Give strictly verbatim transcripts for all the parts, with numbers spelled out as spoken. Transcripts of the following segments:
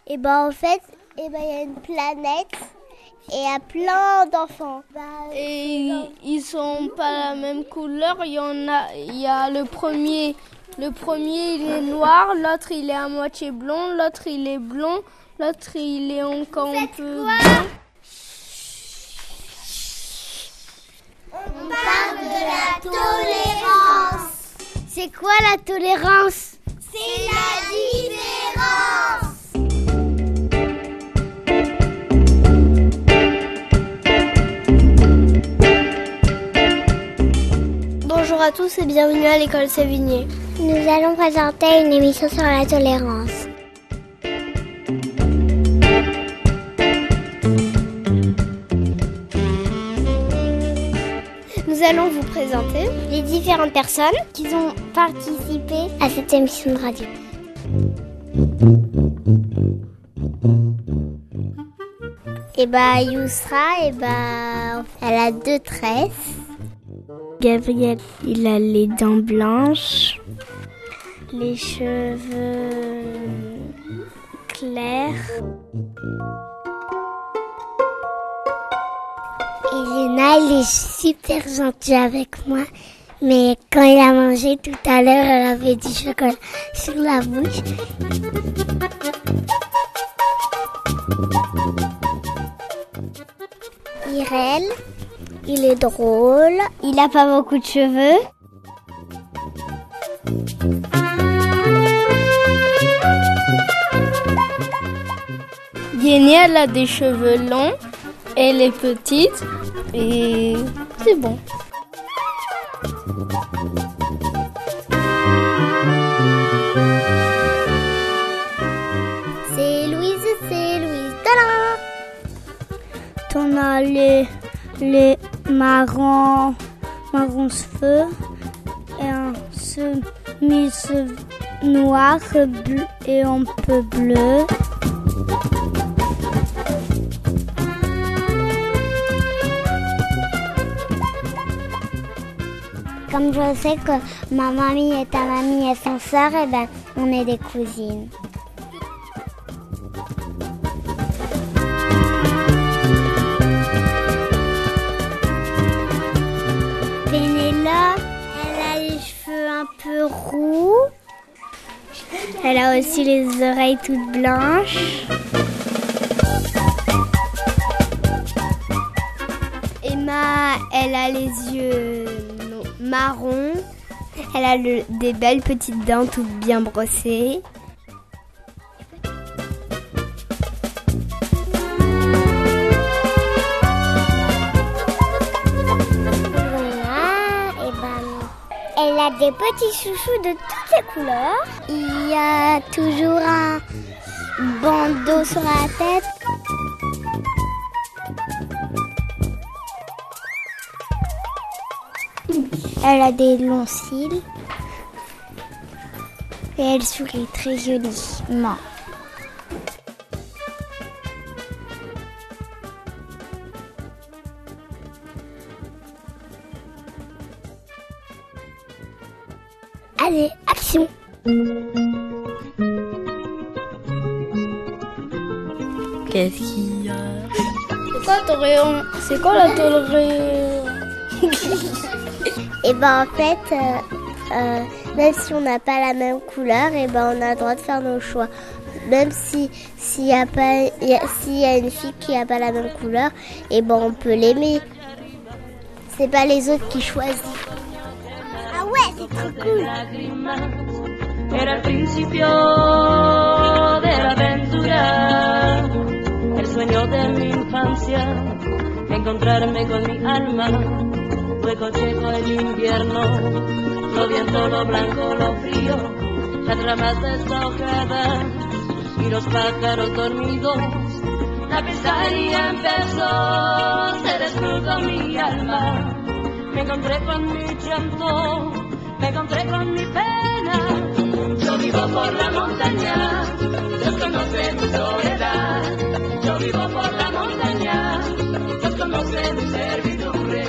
Et ben en fait, et ben il y a une planète et il y a plein d'enfants. Et ils sont pas la même couleur. Il y en a, il y a le premier, le premier il est noir, l'autre il est à moitié blond, l'autre il est blond, l'autre il est encore un peu blanc. On parle de la tolérance. C'est quoi la tolérance? C'est la différence. Bonjour à tous et bienvenue à l'école Sévigné. Nous allons présenter une émission sur la tolérance. Nous allons vous présenter les différentes personnes qui ont participé à cette émission de radio. Et bah Yousra, et bah elle a deux tresses. Gabriel, il a les dents blanches, les cheveux clairs. Et Léna, il est super gentil avec moi. Mais quand il a mangé tout à l'heure, elle avait du chocolat sur la bouche. Irel, il est drôle. Il a pas beaucoup de cheveux. Yéni, elle a des cheveux longs. Elle est petite et c'est bon. C'est Louise, c'est Louise. Tadam! On a les, les marrons, marrons cheveux et un chemise noir bleu et un peu bleu. Comme je sais que ma mamie et ta mamie elles sont sœurs, et ben on est des cousines. Pénélope, elle a les cheveux un peu roux. Elle a aussi les oreilles toutes blanches. Emma, elle a les yeux marron, elle a le, des belles petites dents toutes bien brossées. Voilà, et ben, elle a des petits chouchous de toutes les couleurs. Il y a toujours un bandeau sur la tête. Elle a des longs cils et elle sourit très joliment. Allez, action! Qu'est-ce qu'il y a? C'est quoi ton rayon? C'est quoi la tolérance? Et ben en fait, euh, euh, même si on n'a pas la même couleur, et ben on a le droit de faire nos choix. Même si s'il y a pas, y a, s'il y a une fille qui n'a pas la même couleur, et ben on peut l'aimer. C'est pas les autres qui choisissent. Ah ouais, c'est trop cool. Era el principio de la aventura, el sueño de mi infancia, encontrarme con mi alma. Fuego seco el invierno, lo viento, lo blanco, lo frío, las ramas deshojadas y los pájaros dormidos. La pesadilla empezó, se desnudó mi alma. Me encontré con mi llanto, me encontré con mi pena. Yo vivo por la montaña, Dios conoce mi soledad. Yo vivo por la montaña, Dios conoce mi servidumbre.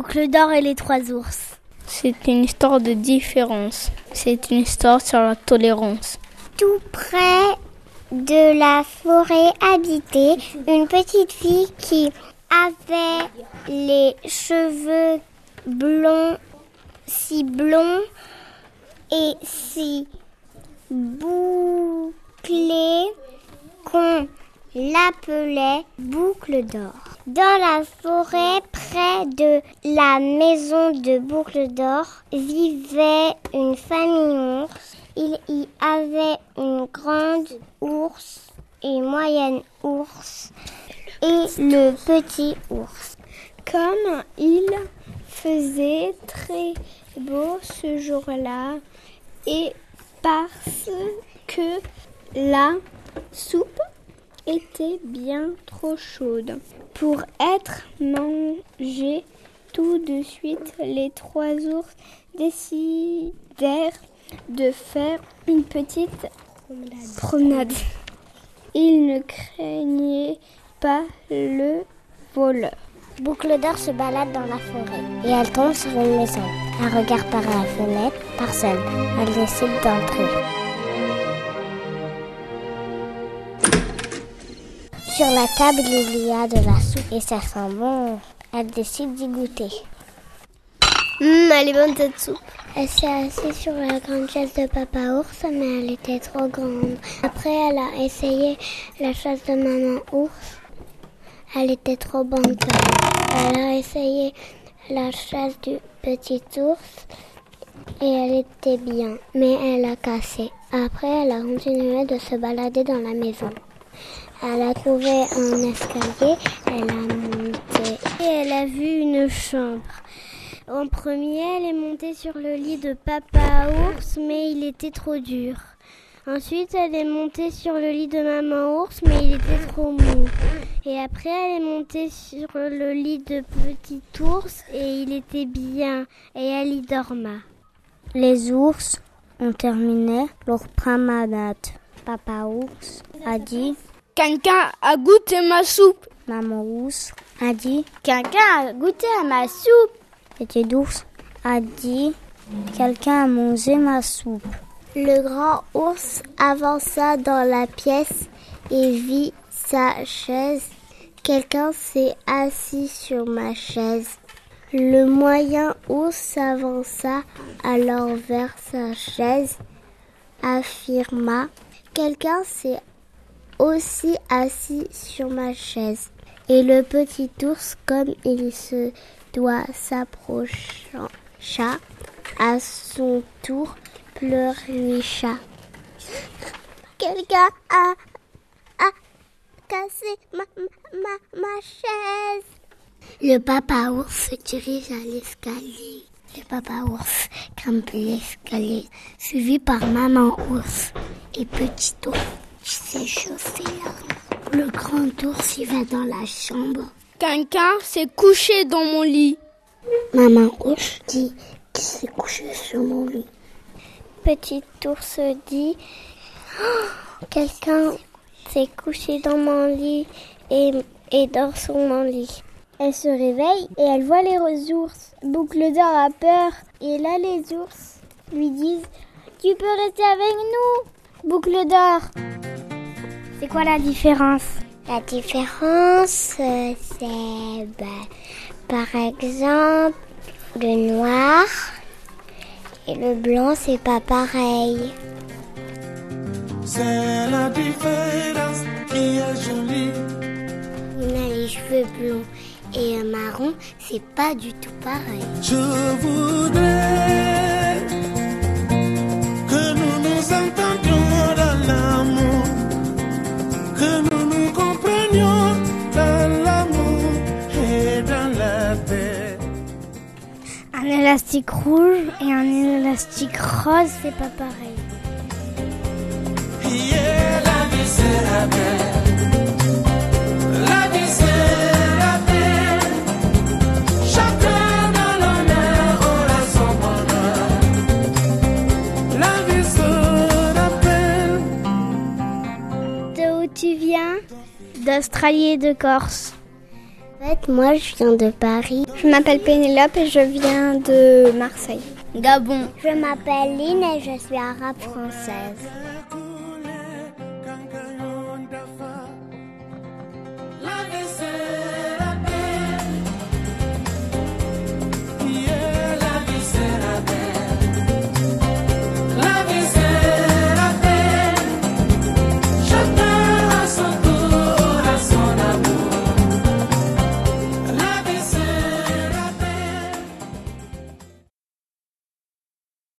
Boucle d'or et les trois ours. C'est une histoire de différence. C'est une histoire sur la tolérance. Tout près de la forêt habitée, une petite fille qui avait les cheveux blonds, si blonds et si bouclés qu'on l'appelait Boucle d'or. Dans la forêt, près de la maison de Boucle d'or, vivait une famille ours. Il y avait une grande ours, une moyenne ours et le petit ours. Comme il faisait très beau ce jour-là et parce que la soupe était bien trop chaude pour être mangée, tout de suite les trois ours décidèrent de faire une petite promenade. Ils ne craignaient pas le voleur. Boucle d'or se balade dans la forêt et elle tombe sur une maison. Elle regarde par la fenêtre, personne. Elle décide d'entrer. Sur la table, il y a de la soupe et ça sent bon. Elle décide d'y goûter. Hum, elle est bonne cette soupe. Elle s'est assise sur la grande chaise de Papa Ours, mais elle était trop grande. Après, elle a essayé la chaise de Maman Ours. Elle était trop bonne. Elle a essayé la chaise du petit ours et elle était bien, mais elle a cassé. Après, elle a continué de se balader dans la maison. Elle a trouvé un escalier, elle a monté et elle a vu une chambre. En premier, elle est montée sur le lit de Papa Ours, mais il était trop dur. Ensuite, elle est montée sur le lit de Maman Ours, mais il était trop mou. Et après, elle est montée sur le lit de Petit Ours, et il était bien, et elle y dorma. Les ours ont terminé leur promenade. Papa Ours a dit « Quelqu'un a goûté ma soupe !» Maman Ours a dit « Quelqu'un a goûté à ma soupe !» Petit ours a dit « Quelqu'un a mangé ma soupe !» Le grand ours avança dans la pièce et vit sa chaise. Quelqu'un s'est assis sur ma chaise. Le moyen ours s'avança alors vers sa chaise, affirma « Quelqu'un s'est aussi assis sur ma chaise. » Et le petit ours, comme il se doit s'approcha à son tour, pleurnicha. Quelqu'un a, a cassé ma, ma, ma chaise. Le papa ours se dirige à l'escalier. Le papa ours grimpe l'escalier, suivi par maman ours et petit ours qui s'est chaussé là. Le grand ours y va dans la chambre. Quelqu'un s'est couché dans mon lit. Maman ours dit qu'il s'est couché sur mon lit. Petit ours dit oh, quelqu'un s'est couché dans mon lit et, et dort sur mon lit. Elle se réveille et elle voit les ours. Boucle d'or a peur et là les ours lui disent « Tu peux rester avec nous, Boucle d'or !» C'est quoi la différence? La différence, euh, c'est bah, par exemple le noir et le blanc, c'est pas pareil. C'est la différence qui est jolie. On a les cheveux blonds et marron, c'est pas du tout pareil. Je voudrais que nous nous entendions dans l'amour, que nous nous comprenions dans l'amour et dans la paix. Un élastique rouge et un élastique rose, c'est pas pareil. Yeah, la vie c'est la belle. La vie c'est la belle. Chacun dans l'honneur aura son bonheur. La vie se rappelle. De où tu viens? D'Australie et de Corse. En fait, moi, je viens de Paris. Je m'appelle Pénélope et je viens de Marseille. Gabon. Je m'appelle Lynn et je suis arabe française.